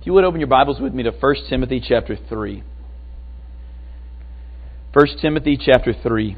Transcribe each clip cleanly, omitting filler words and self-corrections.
If you would open your Bibles with me to 1 Timothy chapter 3. 1 Timothy chapter 3.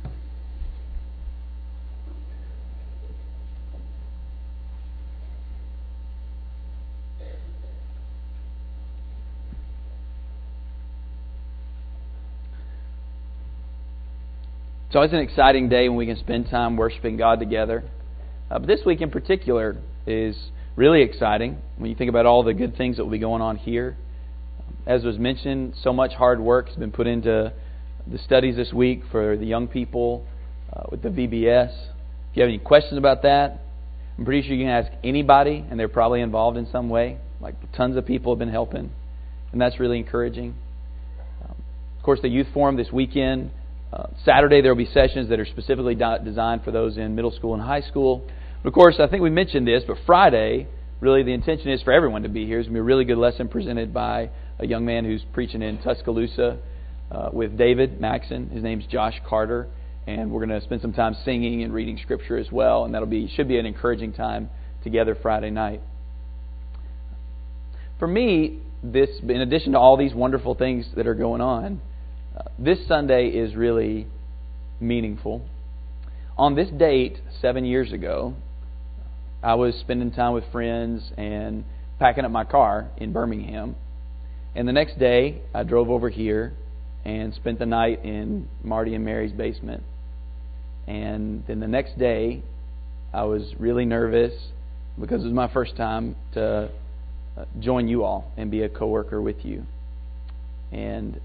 It's always an exciting day when we can spend time worshiping God together. But this week in particular is really exciting when you think about all the good things that will be going on here. As was mentioned, so much hard work has been put into the studies this week for the young people with the VBS. If you have any questions about that, I'm pretty sure you can ask anybody, and they're probably involved in some way. Like tons of people have been helping, and that's really encouraging. Of course, the youth forum this weekend. Saturday there will be sessions that are specifically designed for those in middle school and high school. But of course, I think we mentioned this, but Friday, really the intention is for everyone to be here. It's going to be a really good lesson presented by a young man who's preaching in Tuscaloosa with David Maxon. His name's Josh Carter, and we're going to spend some time singing and reading Scripture as well, and should be an encouraging time together Friday night. For me, this, in addition to all these wonderful things that are going on, this Sunday is really meaningful. On this date, 7 years ago, I was spending time with friends and packing up my car in Birmingham. And the next day, I drove over here and spent the night in Marty and Mary's basement. And then the next day, I was really nervous because it was my first time to join you all and be a coworker with you. And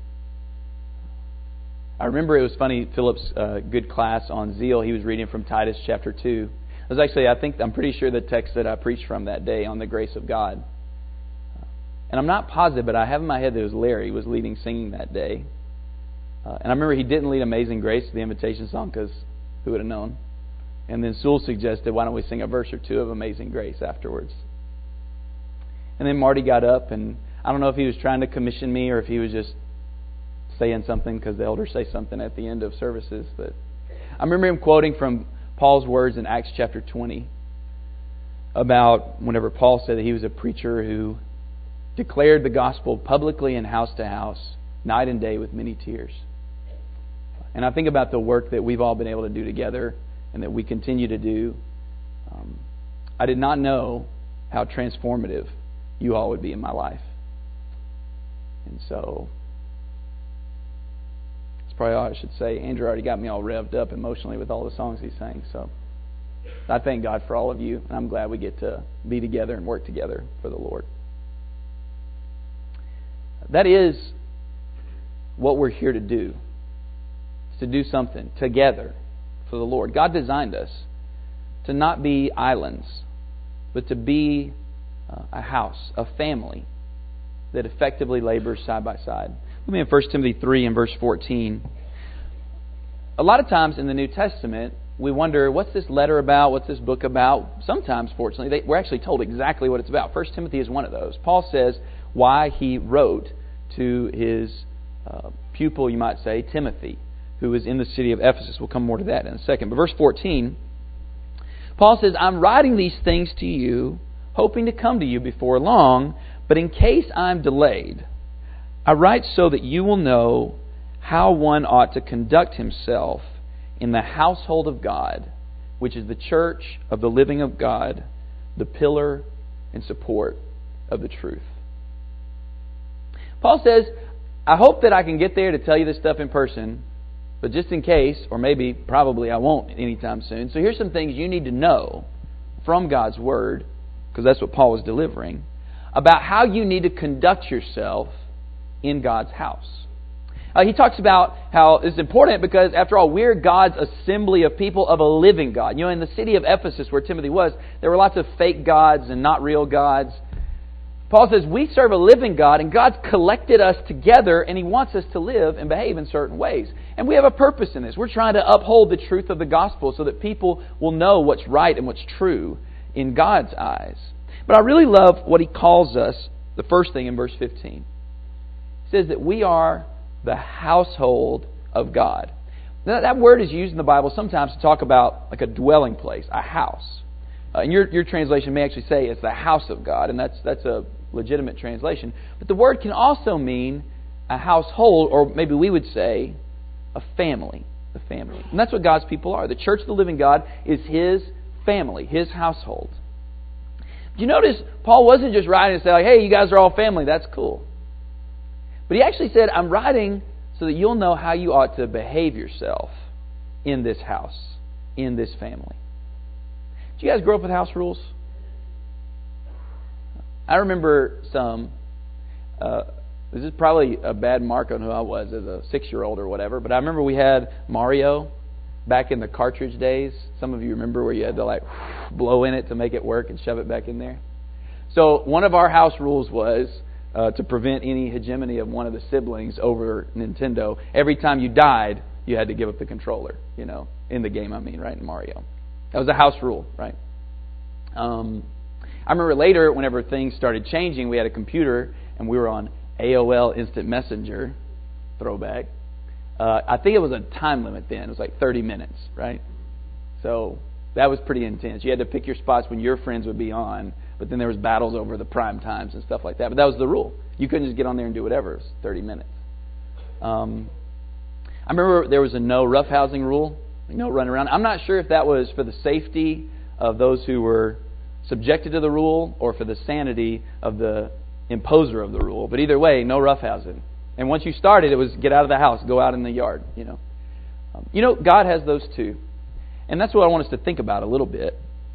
I remember it was funny, Philip's good class on zeal, he was reading from Titus chapter 2. It was actually, I'm pretty sure the text that I preached from that day on the grace of God. And I'm not positive, but I have in my head that it was Larry who was leading singing that day. And I remember he didn't lead Amazing Grace, the invitation song, because who would have known? And then Sewell suggested, why don't we sing a verse or two of Amazing Grace afterwards? And then Marty got up, and I don't know if he was trying to commission me or if he was just saying something because the elders say something at the end of services. But I remember him quoting from Paul's words in Acts chapter 20 about whenever Paul said that he was a preacher who declared the gospel publicly and house to house, night and day with many tears. And I think about the work that we've all been able to do together and that we continue to do. I did not know how transformative you all would be in my life. And so probably all I should say. Andrew already got me all revved up emotionally with all the songs he sang. So I thank God for all of you, and I'm glad we get to be together and work together for the Lord. That is what we're here to do. It's to do something together for the Lord. God designed us to not be islands, but to be a house, a family that effectively labors side by side. Let me in 1 Timothy 3 and verse 14. A lot of times in the New Testament, we wonder, what's this letter about? What's this book about? Sometimes, fortunately, we're actually told exactly what it's about. 1 Timothy is one of those. Paul says why he wrote to his pupil, you might say, Timothy, who was in the city of Ephesus. We'll come more to that in a second. But verse 14, Paul says, I'm writing these things to you, hoping to come to you before long, but in case I'm delayed, I write so that you will know how one ought to conduct himself in the household of God, which is the church of the living of God, the pillar and support of the truth. Paul says, I hope that I can get there to tell you this stuff in person, but just in case, or maybe, probably I won't anytime soon. So here's some things you need to know from God's Word, because that's what Paul was delivering, about how you need to conduct yourself in God's house. He talks about how it's important because, after all, we're God's assembly of people of a living God. You know, in the city of Ephesus where Timothy was, there were lots of fake gods and not real gods. Paul says we serve a living God, and God's collected us together, and He wants us to live and behave in certain ways. And we have a purpose in this. We're trying to uphold the truth of the gospel so that people will know what's right and what's true in God's eyes. But I really love what he calls us, the first thing in verse 15. He says that we are the household of God. Now, that word is used in the Bible sometimes to talk about like a dwelling place, a house. And your translation may actually say it's the house of God, and that's a legitimate translation. But the word can also mean a household, or maybe we would say a family. The family. And that's what God's people are. The church of the living God is His family, His household. Do you notice Paul wasn't just writing and saying, like, hey, you guys are all family, that's cool. But he actually said, I'm writing so that you'll know how you ought to behave yourself in this house, in this family. Did you guys grow up with house rules? I remember some. This is probably a bad mark on who I was as a 6-year-old or whatever, but I remember we had Mario back in the cartridge days. Some of you remember where you had to like blow in it to make it work and shove it back in there. So one of our house rules was to prevent any hegemony of one of the siblings over Nintendo. Every time you died, you had to give up the controller, in the game, right, in Mario. That was a house rule, right? I remember later, whenever things started changing, we had a computer and we were on AOL Instant Messenger, throwback. I think it was a time limit then. It was like 30 minutes, right? So that was pretty intense. You had to pick your spots when your friends would be on, but then there was battles over the prime times and stuff like that. But that was the rule. You couldn't just get on there and do whatever. It was 30 minutes. I remember there was a no roughhousing rule, no run around. I'm not sure if that was for the safety of those who were subjected to the rule or for the sanity of the imposer of the rule. But either way, no roughhousing. And once you started, it was get out of the house, go out in the yard. God has those too. And that's what I want us to think about a little bit,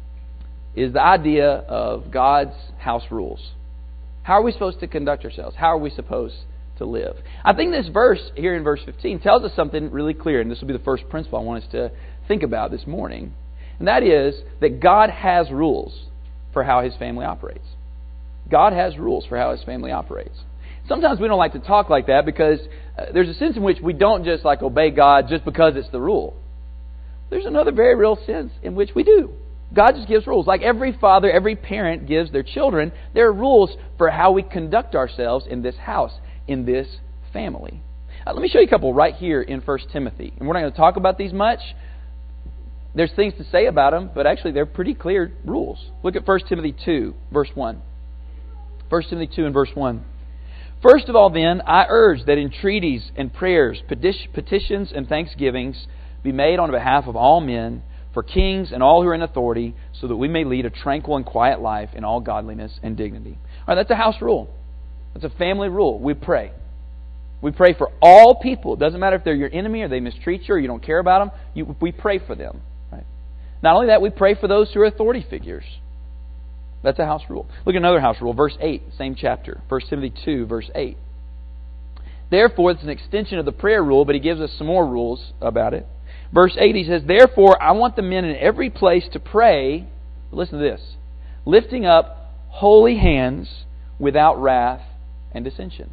is the idea of God's house rules. How are we supposed to conduct ourselves? How are we supposed to live? I think this verse here in verse 15 tells us something really clear, and this will be the first principle I want us to think about this morning. And that is that God has rules for how His family operates. God has rules for how His family operates. Sometimes we don't like to talk like that because there's a sense in which we don't just like obey God just because it's the rule. There's another very real sense in which we do. God just gives rules. Like every father, every parent gives their children, there are rules for how we conduct ourselves in this house, in this family. Let me show you a couple right here in 1 Timothy. And we're not going to talk about these much. There's things to say about them, but actually they're pretty clear rules. Look at 1 Timothy 2, verse 1. 1 Timothy 2 and verse 1. First of all, then, I urge that entreaties and prayers, petitions and thanksgivings be made on behalf of all men, for kings and all who are in authority, so that we may lead a tranquil and quiet life in all godliness and dignity. All right, that's a house rule. That's a family rule. We pray. We pray for all people. It doesn't matter if they're your enemy or they mistreat you or you don't care about them. We pray for them. Right? Not only that, we pray for those who are authority figures. That's a house rule. Look at another house rule, verse 8, same chapter. 1 Timothy 2, verse 8. Therefore, it's an extension of the prayer rule, but he gives us some more rules about it. Verse 8, he says, therefore, I want the men in every place to pray, listen to this, lifting up holy hands without wrath and dissension.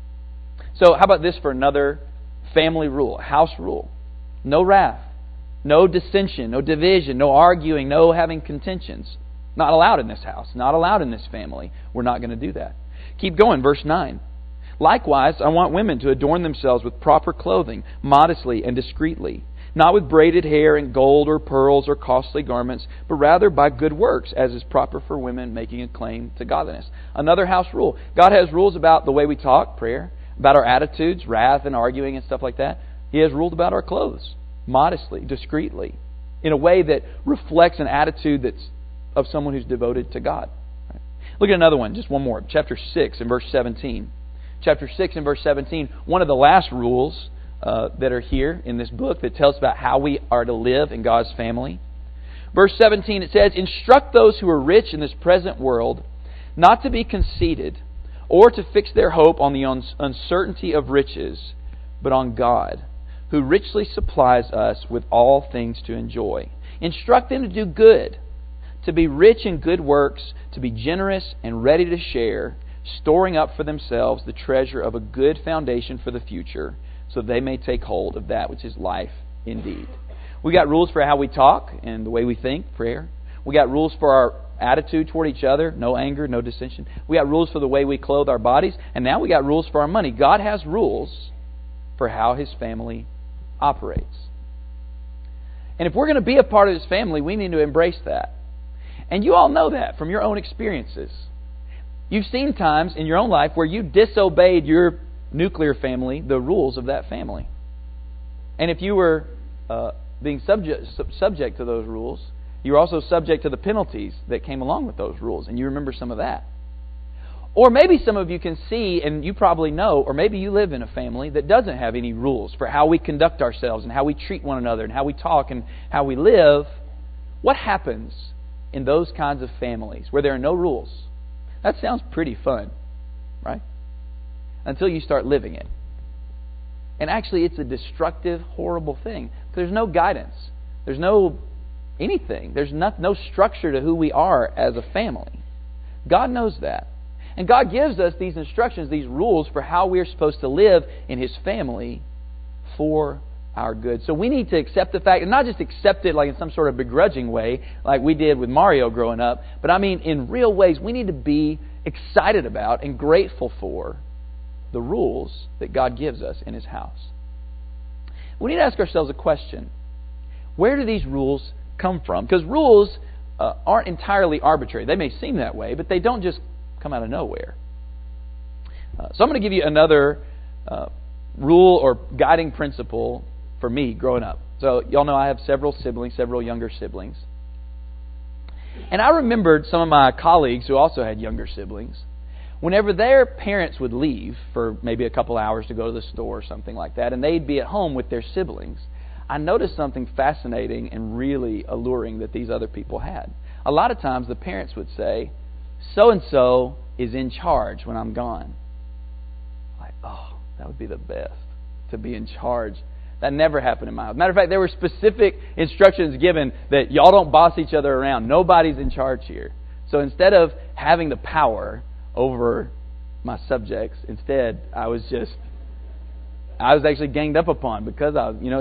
So how about this for another family rule, house rule? No wrath, no dissension, no division, no arguing, no having contentions. Not allowed in this house. Not allowed in this family. We're not going to do that. Keep going. Verse 9. Likewise, I want women to adorn themselves with proper clothing, modestly and discreetly, not with braided hair and gold or pearls or costly garments, but rather by good works, as is proper for women making a claim to godliness. Another house rule. God has rules about the way we talk, prayer, about our attitudes, wrath and arguing and stuff like that. He has rules about our clothes, modestly, discreetly, in a way that reflects an attitude that's of someone who's devoted to God. Right. Look at another one, just one more. Chapter 6 and verse 17. Chapter 6 and verse 17, one of the last rules that are here in this book that tells about how we are to live in God's family. Verse 17, it says, instruct those who are rich in this present world not to be conceited or to fix their hope on the uncertainty of riches, but on God, who richly supplies us with all things to enjoy. Instruct them to do good, to be rich in good works, to be generous and ready to share, storing up for themselves the treasure of a good foundation for the future, so they may take hold of that which is life indeed. We got rules for how we talk and the way we think, prayer. We got rules for our attitude toward each other, no anger, no dissension. We got rules for the way we clothe our bodies, and now we got rules for our money. God has rules for how His family operates. And if we're going to be a part of His family, we need to embrace that. And you all know that from your own experiences. You've seen times in your own life where you disobeyed your nuclear family, the rules of that family. And if you were being subject to those rules, you were also subject to the penalties that came along with those rules. And you remember some of that. Or maybe some of you can see, and you probably know, or maybe you live in a family that doesn't have any rules for how we conduct ourselves and how we treat one another and how we talk and how we live. What happens in those kinds of families where there are no rules? That sounds pretty fun, right? Until you start living it. And actually, it's a destructive, horrible thing. There's no guidance. There's no anything. There's no structure to who we are as a family. God knows that. And God gives us these instructions, these rules for how we're supposed to live in His family for our good. So we need to accept the fact, and not just accept it like in some sort of begrudging way, like we did with Mario growing up, but I mean in real ways we need to be excited about and grateful for the rules that God gives us in His house. We need to ask ourselves a question. Where do these rules come from? Because rules aren't entirely arbitrary. They may seem that way, but they don't just come out of nowhere. So I'm going to give you another rule or guiding principle for me growing up. So y'all know I have several younger siblings. And I remembered some of my colleagues who also had younger siblings. Whenever their parents would leave for maybe a couple hours to go to the store or something like that, and they'd be at home with their siblings, I noticed something fascinating and really alluring that these other people had. A lot of times the parents would say, so-and-so is in charge when I'm gone. Like, oh, that would be the best, to be in charge. That never happened in my house. Matter of fact, there were specific instructions given that y'all don't boss each other around. Nobody's in charge here. So instead of having the power over my subjects, instead I was actually ganged up upon because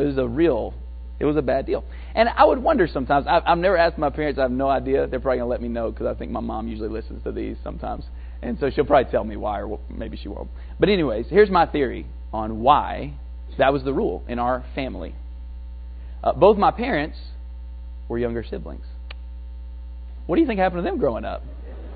it was a bad deal. And I would wonder sometimes, I've never asked my parents, I have no idea. They're probably going to let me know because I think my mom usually listens to these sometimes. And so she'll probably tell me why, or maybe she won't. But anyways, here's my theory on why that was the rule in our family. Both my parents were younger siblings. What do you think happened to them growing up?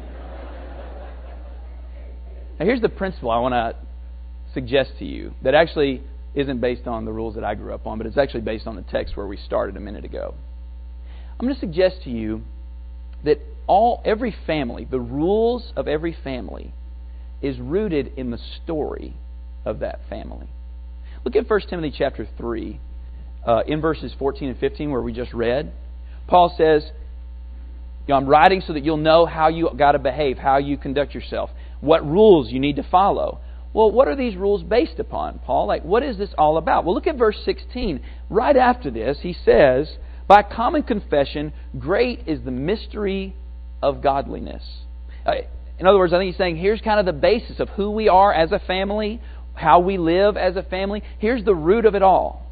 Now here's the principle I want to suggest to you that actually isn't based on the rules that I grew up on, but it's actually based on the text where we started a minute ago. I'm going to suggest to you that every family, the rules of every family, is rooted in the story of that family. Look at 1 Timothy chapter 3, in verses 14 and 15 where we just read. Paul says, I'm writing so that you'll know how you got to behave, how you conduct yourself, what rules you need to follow. Well, what are these rules based upon, Paul? Like, what is this all about? Well, look at verse 16. Right after this, he says, by common confession, great is the mystery of godliness. In other words, I think he's saying here's kind of the basis of who we are as a family, how we live as a family. Here's the root of it all.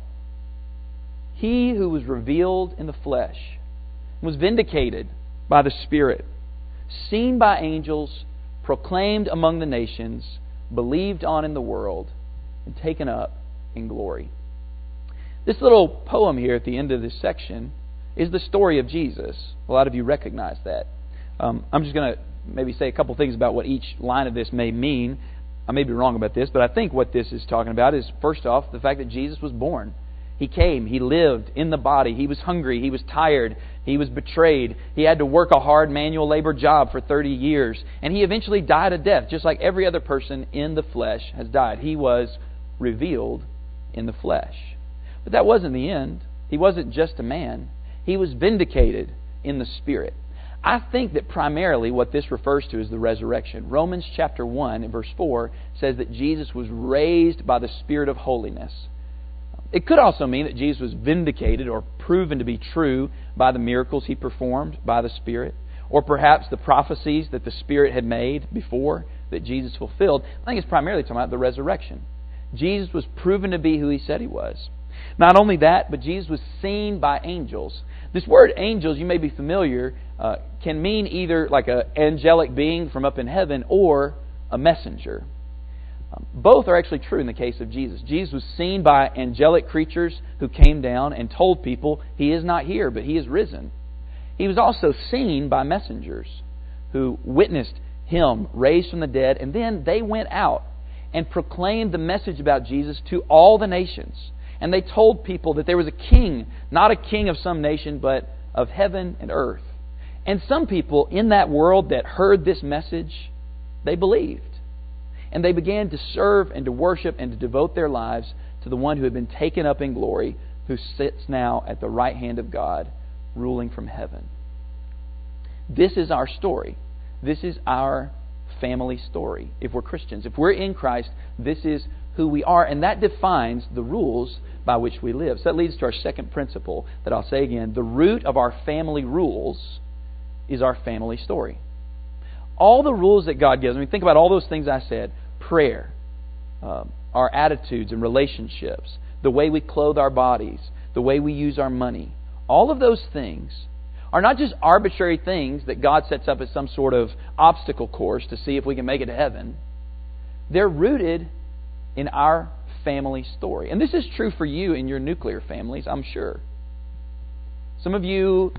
He who was revealed in the flesh was vindicated by the Spirit, seen by angels, proclaimed among the nations, believed on in the world, and taken up in glory. This little poem here at the end of this section is the story of Jesus. A lot of you recognize that. I'm just going to maybe say a couple things about what each line of this may mean. I may be wrong about this, but I think what this is talking about is, first off, the fact that Jesus was born. He came, He lived in the body, He was hungry, He was tired, He was betrayed, He had to work a hard manual labor job for 30 years, and He eventually died a death, just like every other person in the flesh has died. He was revealed in the flesh. But that wasn't the end. He wasn't just a man. He was vindicated in the Spirit. I think that primarily what this refers to is the resurrection. Romans chapter 1 and verse 4 says that Jesus was raised by the Spirit of holiness. It could also mean that Jesus was vindicated or proven to be true by the miracles He performed by the Spirit, or perhaps the prophecies that the Spirit had made before that Jesus fulfilled. I think it's primarily talking about the resurrection. Jesus was proven to be who He said He was. Not only that, but Jesus was seen by angels. This word angels, you may be familiar, can mean either like an angelic being from up in heaven or a messenger. Both are actually true in the case of Jesus. Jesus was seen by angelic creatures who came down and told people He is not here, but He is risen. He was also seen by messengers who witnessed Him raised from the dead, and then they went out and proclaimed the message about Jesus to all the nations. And they told people that there was a king, not a king of some nation, but of heaven and earth. And some people in that world that heard this message, they believed. And they began to serve and to worship and to devote their lives to the one who had been taken up in glory, who sits now at the right hand of God, ruling from heaven. This is our story. This is our family story. If we're Christians, if we're in Christ, this is who we are, and that defines the rules by which we live. So that leads to our second principle that I'll say again. The root of our family rules is our family story. All the rules that God gives, I mean, think about all those things I said. Prayer, our attitudes and relationships, the way we clothe our bodies, the way we use our money. All of those things are not just arbitrary things that God sets up as some sort of obstacle course to see if we can make it to heaven. They're rooted in our family story. And this is true for you in your nuclear families, I'm sure. Some of you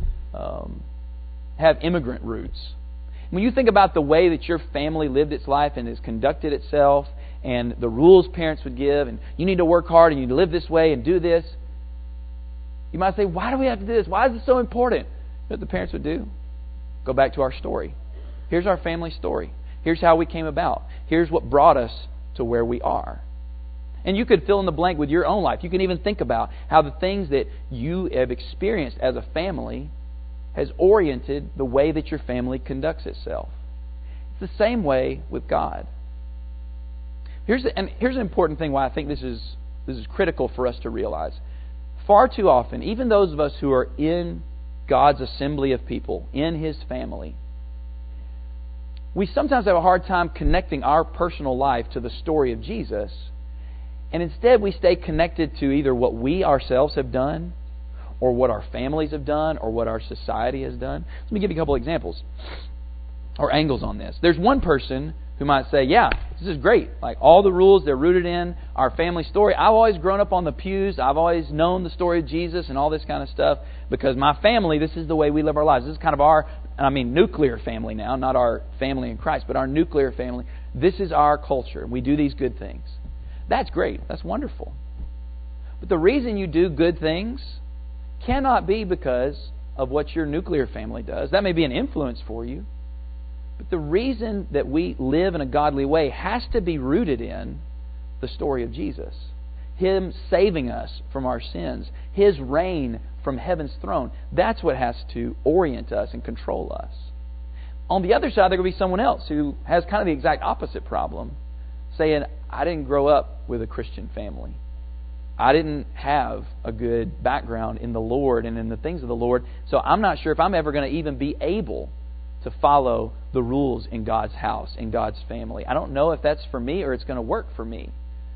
have immigrant roots. When you think about the way that your family lived its life and has conducted itself, and the rules parents would give, and you need to work hard and you need to live this way and do this, you might say, why do we have to do this? Why is it so important? You know what the parents would do? Go back to our story. Here's our family story. Here's how we came about. Here's what brought us to where we are. And you could fill in the blank with your own life. You can even think about how the things that you have experienced as a family has oriented the way that your family conducts itself. It's the same way with God. Here's an important thing why I think this is critical for us to realize. Far too often, even those of us who are in God's assembly of people, in His family, we sometimes have a hard time connecting our personal life to the story of Jesus, and instead we stay connected to either what we ourselves have done, or what our families have done, or what our society has done. Let me give you a couple examples or angles on this. There's one person who might say, yeah, this is great. Like all the rules, they're rooted in our family story. I've always grown up on the pews. I've always known the story of Jesus and all this kind of stuff because my family, this is the way we live our lives. This is kind of our, nuclear family now, not our family in Christ, but our nuclear family. This is our culture. We do these good things. That's great. That's wonderful. But the reason you do good things cannot be because of what your nuclear family does. That may be an influence for you. But the reason that we live in a godly way has to be rooted in the story of Jesus. Him saving us from our sins. His reign from heaven's throne. That's what has to orient us and control us. On the other side, there could be someone else who has kind of the exact opposite problem, saying, I didn't grow up with a Christian family. I didn't have a good background in the Lord and in the things of the Lord, so I'm not sure if I'm ever going to even be able to follow the rules in God's house, in God's family. I don't know if that's for me or it's going to work for me.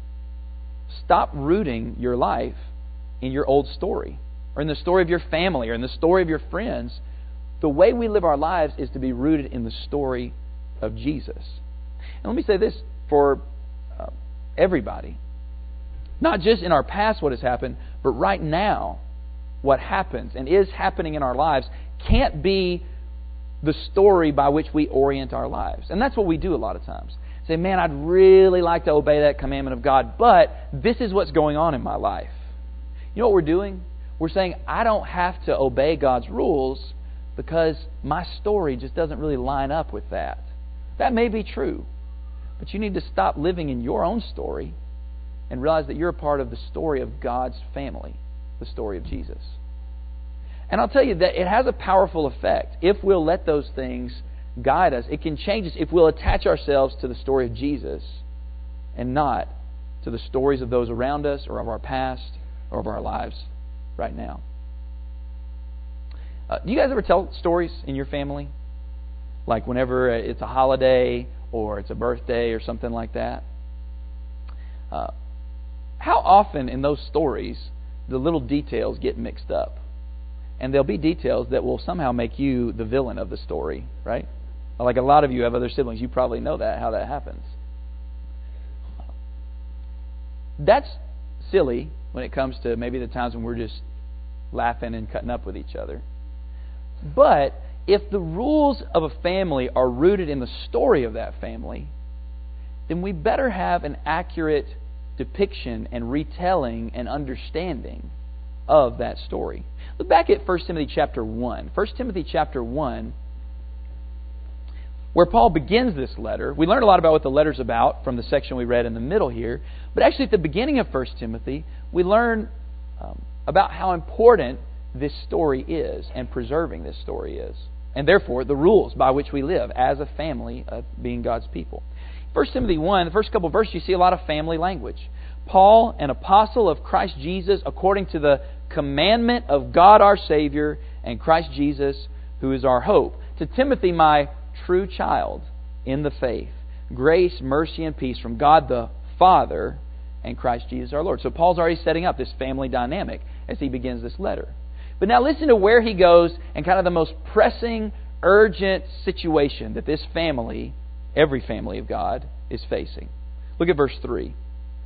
Stop rooting your life in your old story, or in the story of your family, or in the story of your friends. The way we live our lives is to be rooted in the story of Jesus. And let me say this for everybody. Not just in our past what has happened, but right now what happens and is happening in our lives can't be the story by which we orient our lives. And that's what we do a lot of times. Say, man, I'd really like to obey that commandment of God, but this is what's going on in my life. You know what we're doing? We're saying, I don't have to obey God's rules because my story just doesn't really line up with that. That may be true, but you need to stop living in your own story and realize that you're a part of the story of God's family, the story of Jesus. And I'll tell you that it has a powerful effect. If we'll let those things guide us, it can change us if we'll attach ourselves to the story of Jesus and not to the stories of those around us or of our past or of our lives right now. Do you guys ever tell stories in your family? Like whenever it's a holiday or it's a birthday or something like that? How often in those stories the little details get mixed up? And there'll be details that will somehow make you the villain of the story, right? Like a lot of you have other siblings. You probably know that, how that happens. That's silly when it comes to maybe the times when we're just laughing and cutting up with each other. But if the rules of a family are rooted in the story of that family, then we better have an accurate depiction and retelling and understanding of that story. Look back at 1 Timothy chapter 1. 1 Timothy chapter 1, where Paul begins this letter. We learned a lot about what the letter's about from the section we read in the middle here. But actually at the beginning of 1 Timothy, we learn about how important this story is and preserving this story is. And therefore, the rules by which we live as a family of being God's people. 1 Timothy 1, the first couple of verses, you see a lot of family language. Paul, an apostle of Christ Jesus, according to the commandment of God our Savior and Christ Jesus, who is our hope. To Timothy, my true child in the faith, grace, mercy, and peace from God the Father and Christ Jesus our Lord. So Paul's already setting up this family dynamic as he begins this letter. But now listen to where he goes and kind of the most pressing, urgent situation that this family, every family of God, is facing. Look at verse 3.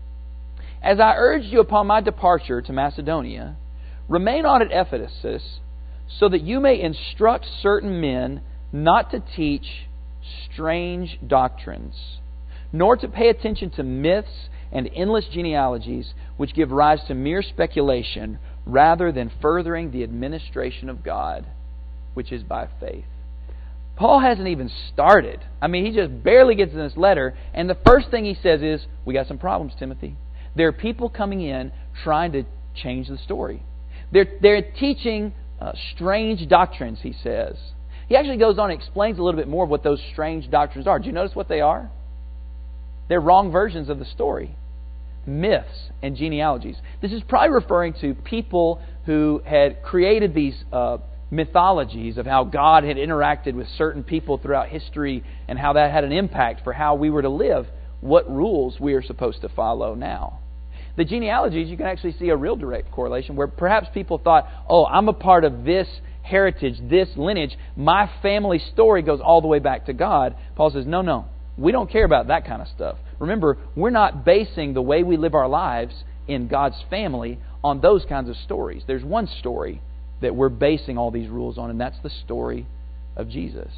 As I urged you upon my departure to Macedonia, remain on at Ephesus, so that you may instruct certain men not to teach strange doctrines, nor to pay attention to myths and endless genealogies which give rise to mere speculation, rather than furthering the administration of God, which is by faith. Paul hasn't even started. I mean, he just barely gets in this letter, and the first thing he says is, we got some problems, Timothy. There are people coming in trying to change the story. They're teaching strange doctrines, he says. He actually goes on and explains a little bit more of what those strange doctrines are. Do you notice what they are? They're wrong versions of the story. Myths and genealogies. This is probably referring to people who had created these mythologies of how God had interacted with certain people throughout history and how that had an impact for how we were to live, what rules we are supposed to follow now. The genealogies, you can actually see a real direct correlation where perhaps people thought, oh, I'm a part of this heritage, this lineage. My family story goes all the way back to God. Paul says, no. We don't care about that kind of stuff. Remember, we're not basing the way we live our lives in God's family on those kinds of stories. There's one story that we're basing all these rules on, and that's the story of Jesus.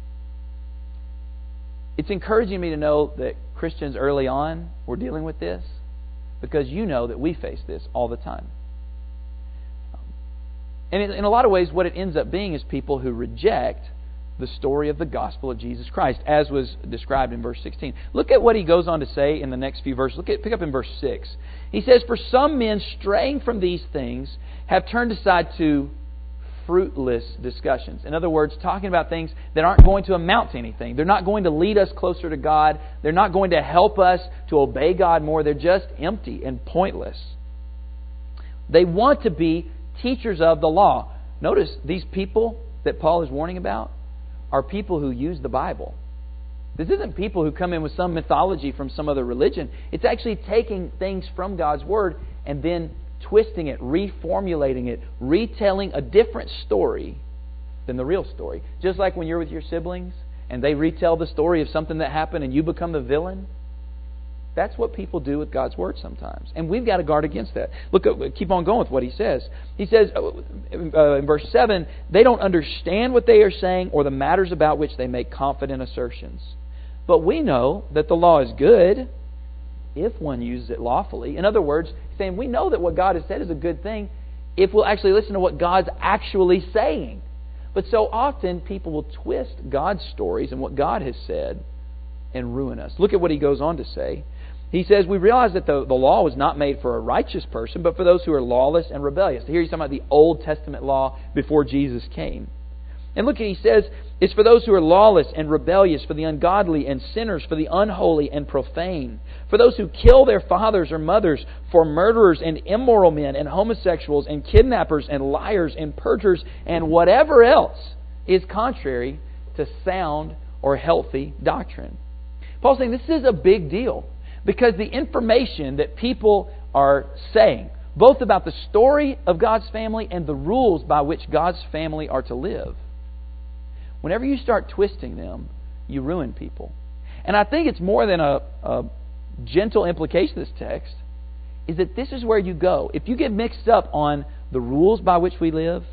It's encouraging me to know that Christians early on were dealing with this, because you know that we face this all the time. And in a lot of ways, what it ends up being is people who reject the story of the gospel of Jesus Christ, as was described in verse 16. Look at what he goes on to say in the next few verses. Pick up in verse 6. He says, for some men straying from these things have turned aside to fruitless discussions. In other words, talking about things that aren't going to amount to anything. They're not going to lead us closer to God. They're not going to help us to obey God more. They're just empty and pointless. They want to be teachers of the law. Notice these people that Paul is warning about are people who use the Bible. This isn't people who come in with some mythology from some other religion. It's actually taking things from God's Word and then twisting it, reformulating it, retelling a different story than the real story. Just like when you're with your siblings and they retell the story of something that happened and you become the villain. That's what people do with God's Word sometimes. And we've got to guard against that. Keep on going with what he says. He says in verse 7, they don't understand what they are saying or the matters about which they make confident assertions. But we know that the law is good if one uses it lawfully. In other words, he's saying we know that what God has said is a good thing if we'll actually listen to what God's actually saying. But so often people will twist God's stories and what God has said and ruin us. Look at what he goes on to say. He says, we realize that the law was not made for a righteous person, but for those who are lawless and rebellious. Here he's talking about the Old Testament law before Jesus came. And look, he says, it's for those who are lawless and rebellious, for the ungodly and sinners, for the unholy and profane, for those who kill their fathers or mothers, for murderers and immoral men and homosexuals and kidnappers and liars and perjurers and whatever else is contrary to sound or healthy doctrine. Paul's saying this is a big deal. Because the information that people are saying, both about the story of God's family and the rules by which God's family are to live, whenever you start twisting them, you ruin people. And I think it's more than a gentle implication of this text, is that this is where you go. If you get mixed up on the rules by which we live,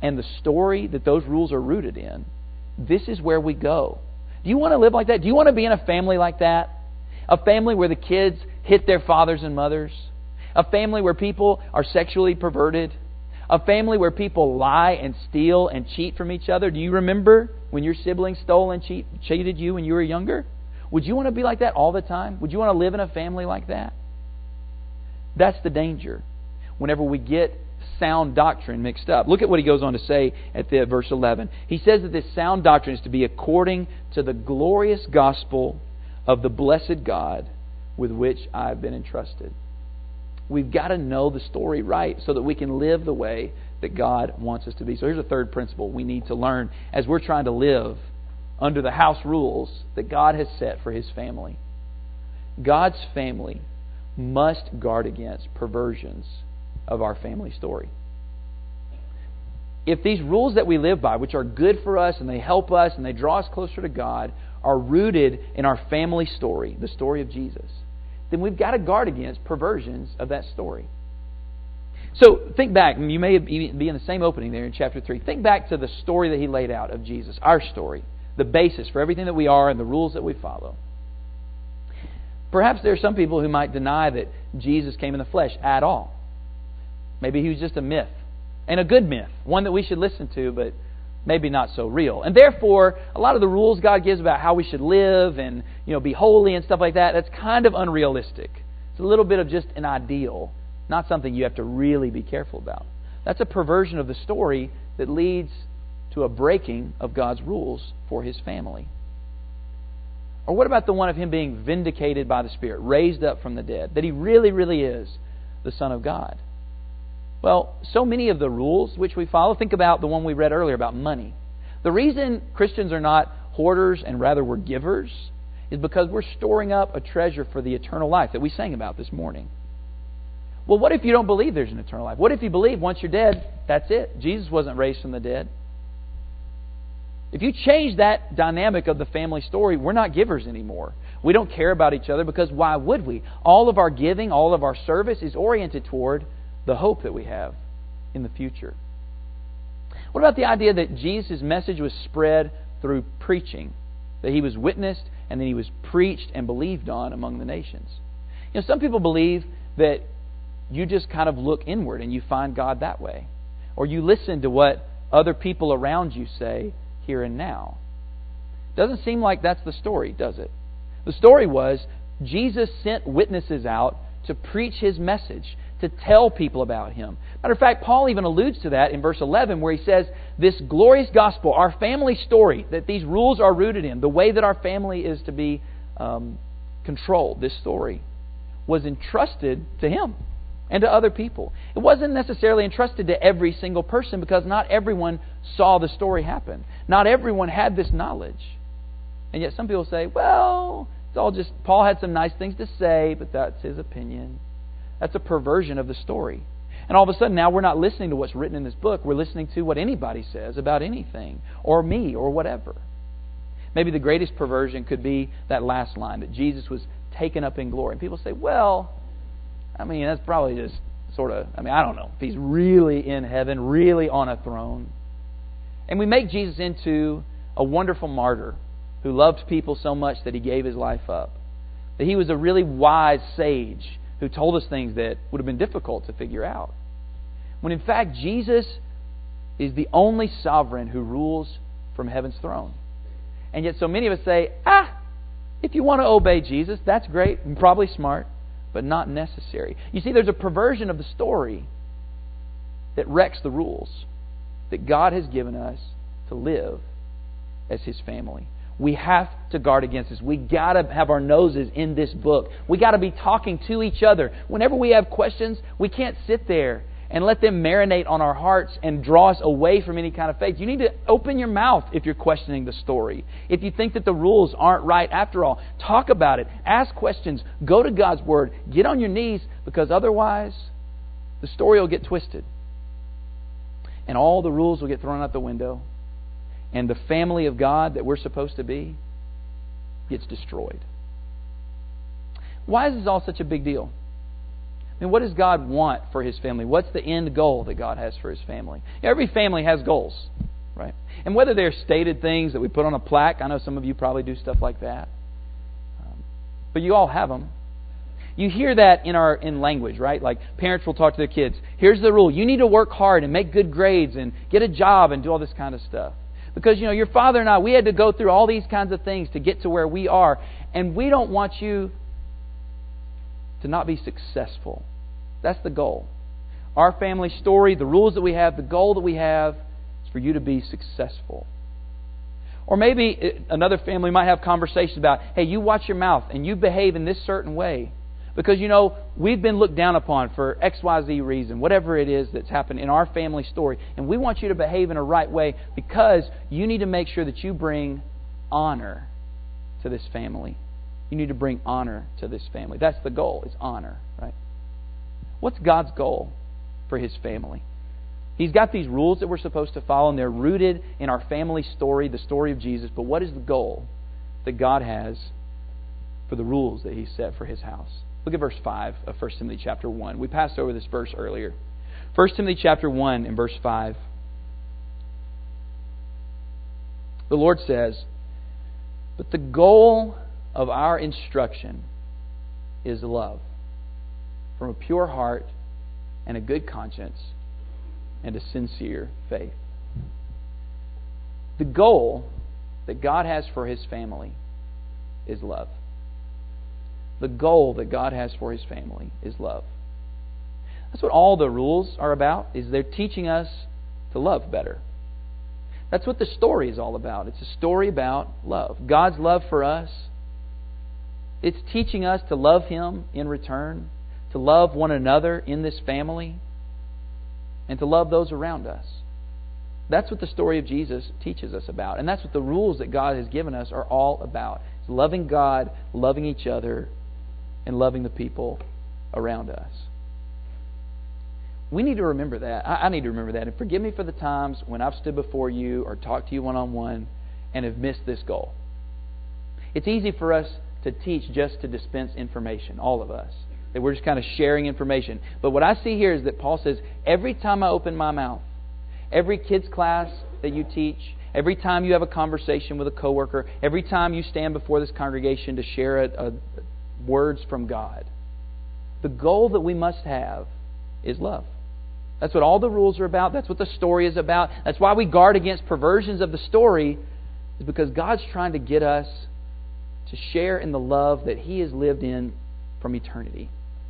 and the story that those rules are rooted in, this is where we go. Do you want to live like that? Do you want to be in a family like that? A family where the kids hit their fathers and mothers? A family where people are sexually perverted? A family where people lie and steal and cheat from each other? Do you remember when your siblings stole and cheated you when you were younger? Would you want to be like that all the time? Would you want to live in a family like that? That's the danger whenever we get sound doctrine mixed up. Look at what he goes on to say at verse 11. He says that this sound doctrine is to be according to the glorious gospel of the blessed God with which I have been entrusted. We've got to know the story right so that we can live the way that God wants us to be. So here's a third principle we need to learn as we're trying to live under the house rules that God has set for His family. God's family must guard against perversions of our family story. If these rules that we live by, which are good for us and they help us and they draw us closer to God, are rooted in our family story, the story of Jesus, then we've got to guard against perversions of that story. So think back, and you may be in the same opening there in chapter 3. Think back to the story that he laid out of Jesus, our story, the basis for everything that we are and the rules that we follow. Perhaps there are some people who might deny that Jesus came in the flesh at all. Maybe he was just a myth, and a good myth, one that we should listen to, but maybe not so real. And therefore, a lot of the rules God gives about how we should live and be holy and stuff like that, that's kind of unrealistic. It's a little bit of just an ideal, not something you have to really be careful about. That's a perversion of the story that leads to a breaking of God's rules for His family. Or what about the one of Him being vindicated by the Spirit, raised up from the dead, that He really, really is the Son of God? Well, so many of the rules which we follow, think about the one we read earlier about money. The reason Christians are not hoarders and rather we're givers is because we're storing up a treasure for the eternal life that we sang about this morning. Well, what if you don't believe there's an eternal life? What if you believe once you're dead, that's it? Jesus wasn't raised from the dead. If you change that dynamic of the family story, we're not givers anymore. We don't care about each other because why would we? All of our giving, all of our service is oriented toward the hope that we have in the future. What about the idea that Jesus' message was spread through preaching? That He was witnessed and then He was preached and believed on among the nations? Some people believe that you just kind of look inward and you find God that way. Or you listen to what other people around you say here and now. Doesn't seem like that's the story, does it? The story was Jesus sent witnesses out to preach His message, to tell people about Him. Matter of fact, Paul even alludes to that in verse 11 where he says, this glorious gospel, our family story that these rules are rooted in, the way that our family is to be controlled, this story, was entrusted to Him and to other people. It wasn't necessarily entrusted to every single person because not everyone saw the story happen. Not everyone had this knowledge. And yet some people say, well, it's all just, Paul had some nice things to say, but that's his opinion. That's a perversion of the story. And all of a sudden now we're not listening to what's written in this book. We're listening to what anybody says about anything, or me, or whatever. Maybe the greatest perversion could be that last line, that Jesus was taken up in glory. And people say, well, that's probably just sort of, I don't know if He's really in heaven, really on a throne. And we make Jesus into a wonderful martyr who loved people so much that He gave His life up. That He was a really wise sage who told us things that would have been difficult to figure out. When in fact, Jesus is the only sovereign who rules from heaven's throne. And yet so many of us say, if you want to obey Jesus, that's great and probably smart, but not necessary. You see, there's a perversion of the story that wrecks the rules that God has given us to live as His family. We have to guard against this. We got to have our noses in this book. We got to be talking to each other. Whenever we have questions, we can't sit there and let them marinate on our hearts and draw us away from any kind of faith. You need to open your mouth if you're questioning the story. If you think that the rules aren't right after all, talk about it. Ask questions. Go to God's Word. Get on your knees, because otherwise the story will get twisted. And all the rules will get thrown out the window. And the family of God that we're supposed to be gets destroyed. Why is this all such a big deal? And what does God want for His family? What's the end goal that God has for His family? Every family has goals, right? And whether they're stated things that we put on a plaque, I know some of you probably do stuff like that, but you all have them. You hear that in language, right? Like parents will talk to their kids. Here's the rule. You need to work hard and make good grades and get a job and do all this kind of stuff. Because, your father and I, we had to go through all these kinds of things to get to where we are. And we don't want you to not be successful. That's the goal. Our family story, the rules that we have, the goal that we have is for you to be successful. Or maybe another family might have conversations about, hey, you watch your mouth and you behave in this certain way. Because, we've been looked down upon for XYZ reason, whatever it is that's happened in our family story. And we want you to behave in a right way because you need to make sure that you bring honor to this family. You need to bring honor to this family. That's the goal, is honor, right? What's God's goal for His family? He's got these rules that we're supposed to follow, and they're rooted in our family story, the story of Jesus. But what is the goal that God has for the rules that He set for His house? Look at verse 5 of 1 Timothy chapter 1. We passed over this verse earlier. 1 Timothy chapter 1 and verse 5. The Lord says, "But the goal of our instruction is love, from a pure heart and a good conscience and a sincere faith." The goal that God has for His family is love. The goal that God has for His family is love. That's what all the rules are about, is they're teaching us to love better. That's what the story is all about. It's a story about love. God's love for us. It's teaching us to love Him in return, to love one another in this family, and to love those around us. That's what the story of Jesus teaches us about. And that's what the rules that God has given us are all about. It's loving God, loving each other, and loving the people around us. We need to remember that. I need to remember that. And forgive me for the times when I've stood before you or talked to you one-on-one and have missed this goal. It's easy for us to teach just to dispense information, all of us. That we're just kind of sharing information. But what I see here is that Paul says, every time I open my mouth, every kids class that you teach, every time you have a conversation with a coworker, every time you stand before this congregation to share words from God, the goal that we must have is love. That's what all the rules are about. That's what the story is about. That's why we guard against perversions of the story, is because God's trying to get us to share in the love that He has lived in from eternity.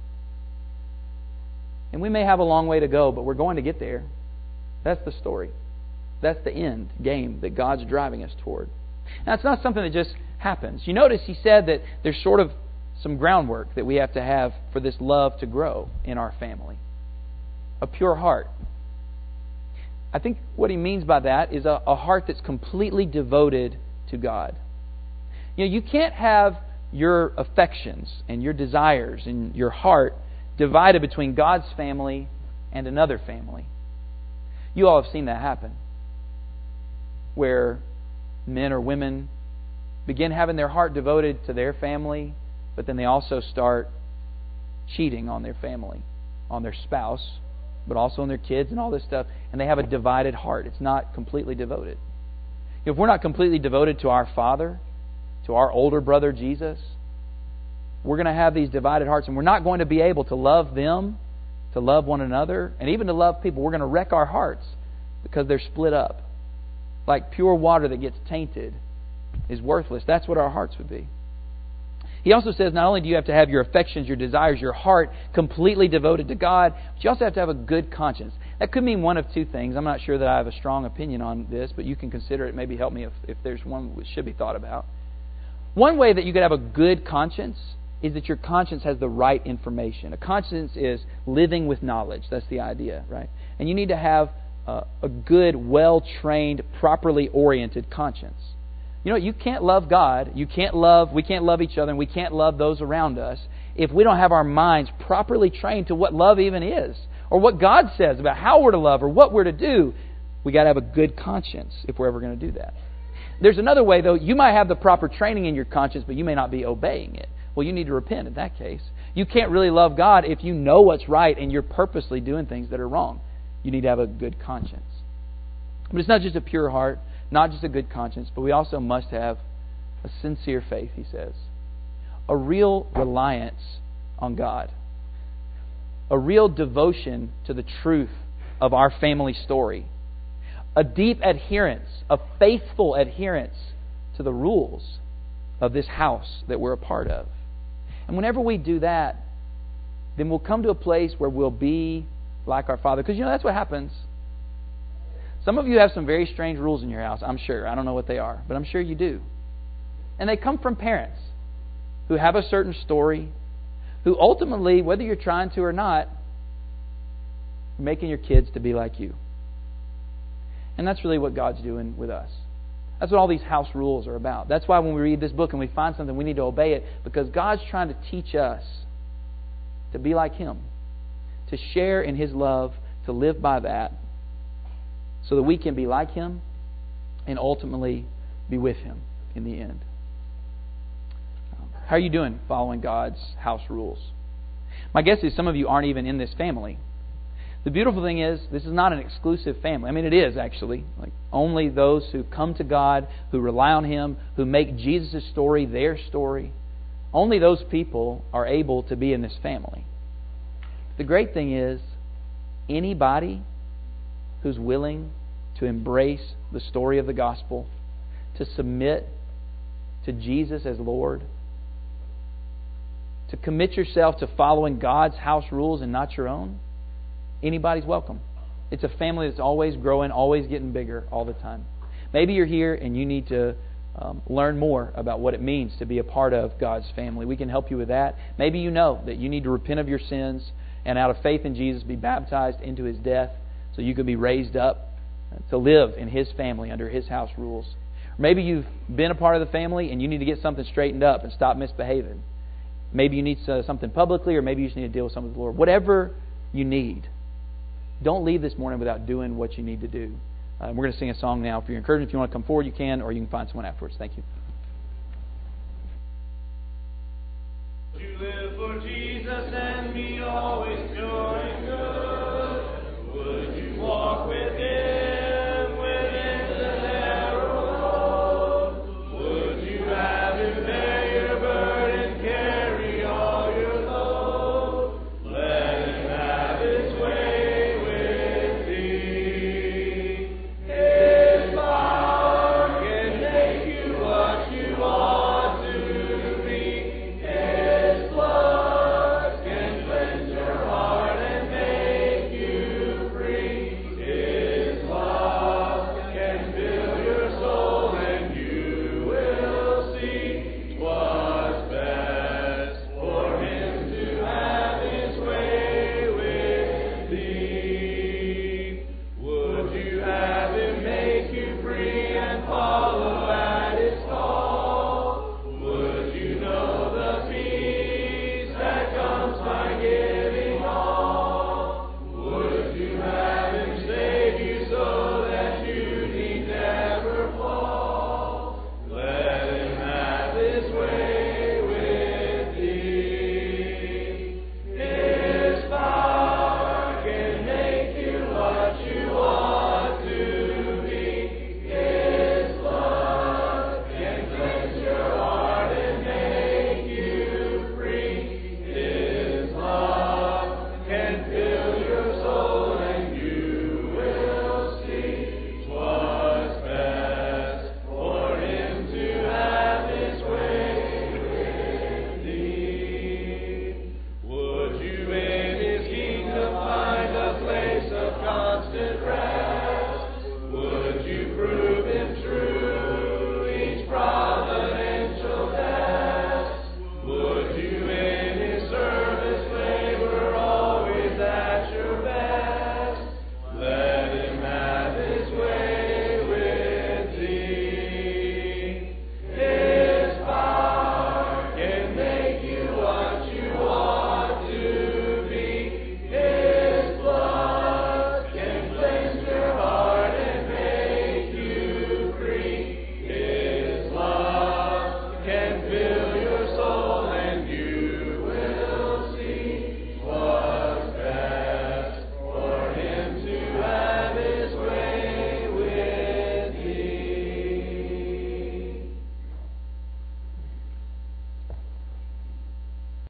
And we may have a long way to go, but we're going to get there. That's the story. That's the end game that God's driving us toward. Now, it's not something that just happens. You notice he said that there's sort of some groundwork that we have to have for this love to grow in our family. A pure heart. I think what he means by that is a heart that's completely devoted to God. You can't have your affections and your desires and your heart divided between God's family and another family. You all have seen that happen, where men or women begin having their heart devoted to their family, but then they also start cheating on their family, on their spouse, but also on their kids and all this stuff, and they have a divided heart. It's not completely devoted. If we're not completely devoted to our Father, to our older brother Jesus, we're going to have these divided hearts, and we're not going to be able to love them, to love one another, and even to love people. We're going to wreck our hearts because they're split up. Like pure water that gets tainted is worthless. That's what our hearts would be. He also says not only do you have to have your affections, your desires, your heart completely devoted to God, but you also have to have a good conscience. That could mean one of two things. I'm not sure that I have a strong opinion on this, but you can consider it. Maybe help me if there's one that should be thought about. One way that you could have a good conscience is that your conscience has the right information. A conscience is living with knowledge. That's the idea, right? And you need to have a good, well-trained, properly oriented conscience. You can't love God, we can't love each other, and we can't love those around us if we don't have our minds properly trained to what love even is, or what God says about how we're to love, or what we're to do. We got to have a good conscience if we're ever going to do that. There's another way, though. You might have the proper training in your conscience, but you may not be obeying it. Well, you need to repent in that case. You can't really love God if you know what's right and you're purposely doing things that are wrong. You need to have a good conscience. But it's not just a pure heart, not just a good conscience, but we also must have a sincere faith, he says. A real reliance on God. A real devotion to the truth of our family story. A deep adherence, a faithful adherence to the rules of this house that we're a part of. And whenever we do that, then we'll come to a place where we'll be like our Father. Because that's what happens. Some of you have some very strange rules in your house, I'm sure. I don't know what they are, but I'm sure you do. And they come from parents who have a certain story, who ultimately, whether you're trying to or not, are making your kids to be like you. And that's really what God's doing with us. That's what all these house rules are about. That's why when we read this book and we find something, we need to obey it, because God's trying to teach us to be like Him, to share in His love, to live by that, so that we can be like Him and ultimately be with Him in the end. How are you doing following God's house rules? My guess is some of you aren't even in this family. The beautiful thing is, this is not an exclusive family. I mean, it is actually. Like, only those who come to God, who rely on Him, who make Jesus' story their story, only those people are able to be in this family. The great thing is, anybody who's willing to embrace the story of the gospel, to submit to Jesus as Lord, to commit yourself to following God's house rules and not your own, anybody's welcome. It's a family that's always growing, always getting bigger all the time. Maybe you're here and you need to learn more about what it means to be a part of God's family. We can help you with that. Maybe you know that you need to repent of your sins and out of faith in Jesus be baptized into His death so you can be raised up to live in His family under His house rules. Maybe you've been a part of the family and you need to get something straightened up and stop misbehaving. Maybe you need something publicly, or maybe you just need to deal with something with the Lord. Whatever you need, don't leave this morning without doing what you need to do. We're going to sing a song now. For your encouragement, if you want to come forward, you can, or you can find someone afterwards. Thank you. You live for Jesus.